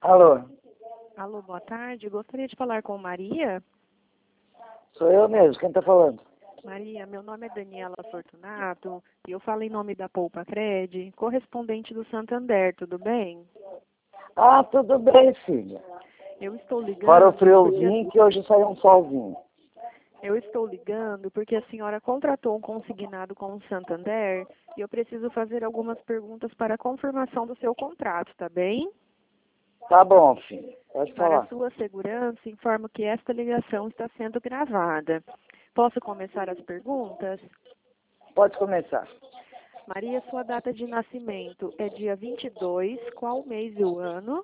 Alô, Alô, boa tarde. Gostaria de falar com Maria. sou eu mesmo, quem está falando? Maria, meu nome é Daniela Fortunato e eu falo em nome da Poupa Cred, correspondente do Santander, tudo bem? Ah, tudo bem, filha. Eu estou Fora o ligando friozinho que hoje saiu um solzinho. porque a senhora contratou um consignado com o Santander e eu preciso fazer algumas perguntas para a confirmação do seu contrato, tá bem? Tá bom, filha, pode Para a falar. sua segurança, informo que esta ligação está sendo gravada. Posso começar as perguntas? Pode começar. Maria, sua data de nascimento é dia 22, qual mês e o ano?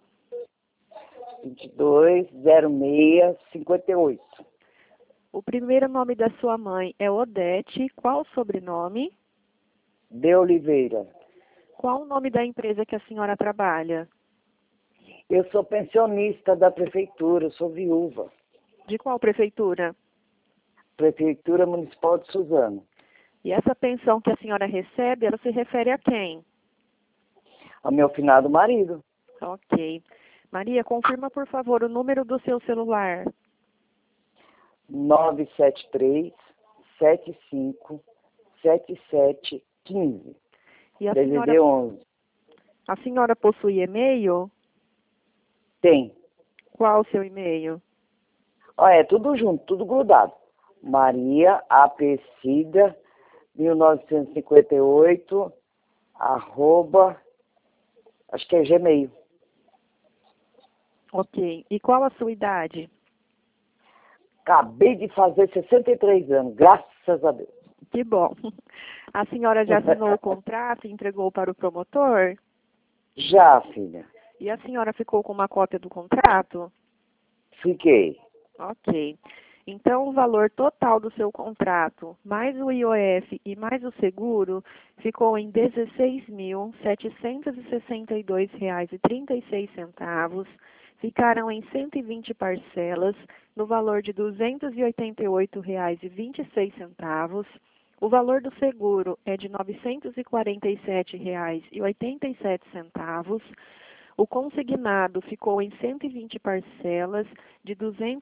220658. O primeiro nome da sua mãe é Odete, qual o sobrenome? De Oliveira. Qual o nome da empresa que a senhora trabalha? Eu sou pensionista da prefeitura, sou viúva. De qual prefeitura? Prefeitura Municipal de Suzano. E essa pensão que a senhora recebe, ela se refere a quem? Ao meu finado marido. Ok. Maria, confirma, por favor, o número do seu celular. 973-75-7715. E DDD 11. a senhora possui e-mail? Tem. Qual o seu e-mail? Olha, é tudo junto, tudo grudado. Maria Apecida, 1958, arroba, acho que é Gmail. Ok. E qual a sua idade? Acabei de fazer 63 anos, graças a Deus. Que bom. A senhora já assinou o contrato e entregou para o promotor? Já, filha. E a senhora ficou com uma cópia do contrato? Fiquei. Ok. Então, o valor total do seu contrato, mais o IOF e mais o seguro, ficou em R$ 16.762,36. Ficaram em 120 parcelas, no valor de R$ 288,26. O valor do seguro é de R$ 947,87. O consignado ficou em 120 parcelas de R$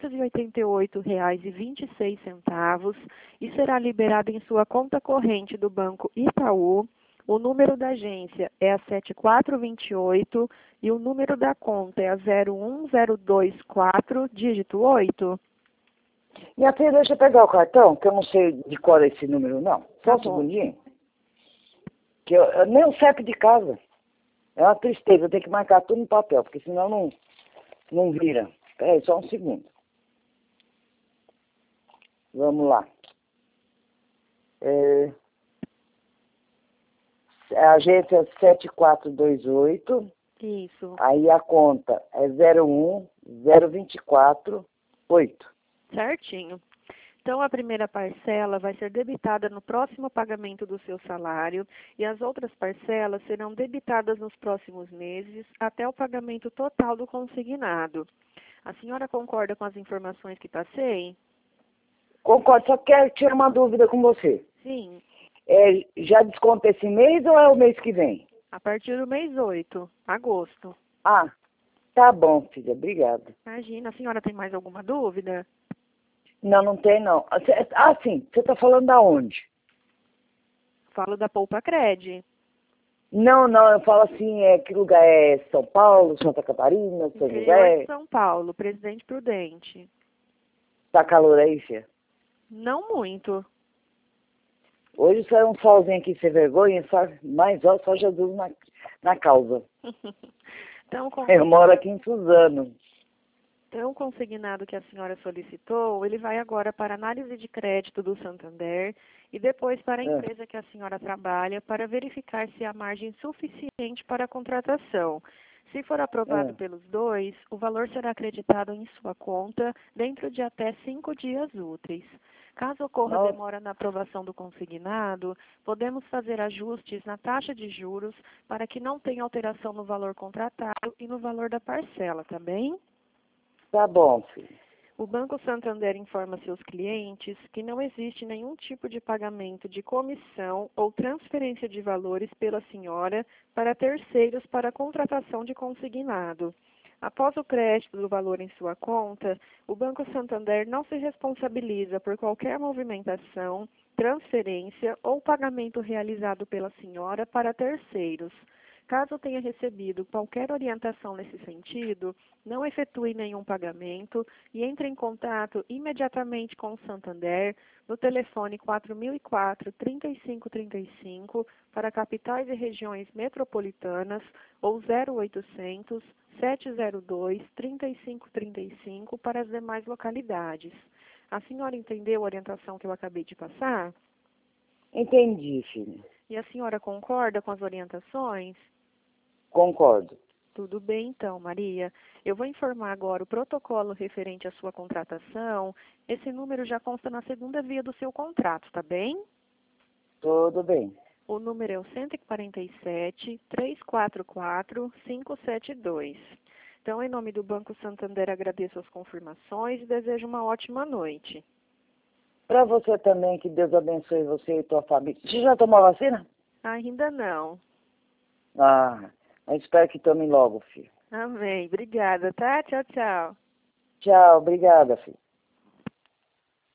288,26 e será liberado em sua conta corrente do Banco Itaú. O número da agência é a 7428 e o número da conta é a 01024, dígito 8. Minha filha, deixa eu pegar o cartão, que eu não sei de qual é esse número, não. Só Tá um bom. segundinho. Que eu nem o CEP de casa. É uma tristeza, eu tenho que marcar tudo no papel, porque senão não vira. Peraí, só um segundo. Vamos lá. A agência é 7428, Isso, aí a conta é 01024,8. certinho. Então, a primeira parcela vai ser debitada no próximo pagamento do seu salário e as outras parcelas serão debitadas nos próximos meses até o pagamento total do consignado. A senhora concorda com as informações que passei? Concordo, só quero tirar uma dúvida com você. Sim, Já desconta esse mês ou é o mês que vem? a partir do mês 8, agosto. Ah, tá bom, filha, obrigada. Imagina, a senhora tem mais alguma dúvida? Não, não tem não. Ah, sim, você tá falando da onde? Falo da Poupa Cred. Não, eu falo assim, que lugar é São Paulo, Santa Catarina, São Interior de José? São Paulo, Presidente Prudente. Tá calor aí, filha? Não muito. Hoje saiu um solzinho aqui sem vergonha, mas ó, só Jesus na causa. Então, Eu moro aqui em Suzano. Então, o consignado que a senhora solicitou, ele vai agora para a análise de crédito do Santander e depois para a Ah, empresa que a senhora trabalha para verificar se há margem suficiente para a contratação. Se for aprovado ah. pelos dois, o valor será acreditado em sua conta dentro de até 5 dias úteis. Caso ocorra Nossa, demora na aprovação do consignado, podemos fazer ajustes na taxa de juros para que não tenha alteração no valor contratado e no valor da parcela, tá bem? tá bom, filho. O Banco Santander informa seus clientes que não existe nenhum tipo de pagamento de comissão ou transferência de valores pela senhora para terceiros para a contratação de consignado. Após o crédito do valor em sua conta, o Banco Santander não se responsabiliza por qualquer movimentação, transferência ou pagamento realizado pela senhora para terceiros. Caso tenha recebido qualquer orientação nesse sentido, não efetue nenhum pagamento e entre em contato imediatamente com o Santander no telefone 4004-3535 para capitais e regiões metropolitanas ou 0800 702 3535 para as demais localidades. A senhora entendeu a orientação que eu acabei de passar? Entendi, filha. E a senhora concorda com as orientações? Concordo. Tudo bem, então, Maria. Eu vou informar agora o protocolo referente à sua contratação. Esse número já consta na segunda via do seu contrato, tá bem? Tudo bem. O número é o 147-344-572. Então, em nome do Banco Santander, agradeço as confirmações e desejo uma ótima noite. Para você também, que Deus abençoe você e tua família. Você já tomou a vacina? Ainda não. Ah, mas espero que tome logo, filho. Amém. Obrigada, tá? Tchau, tchau. Tchau, obrigada, filho.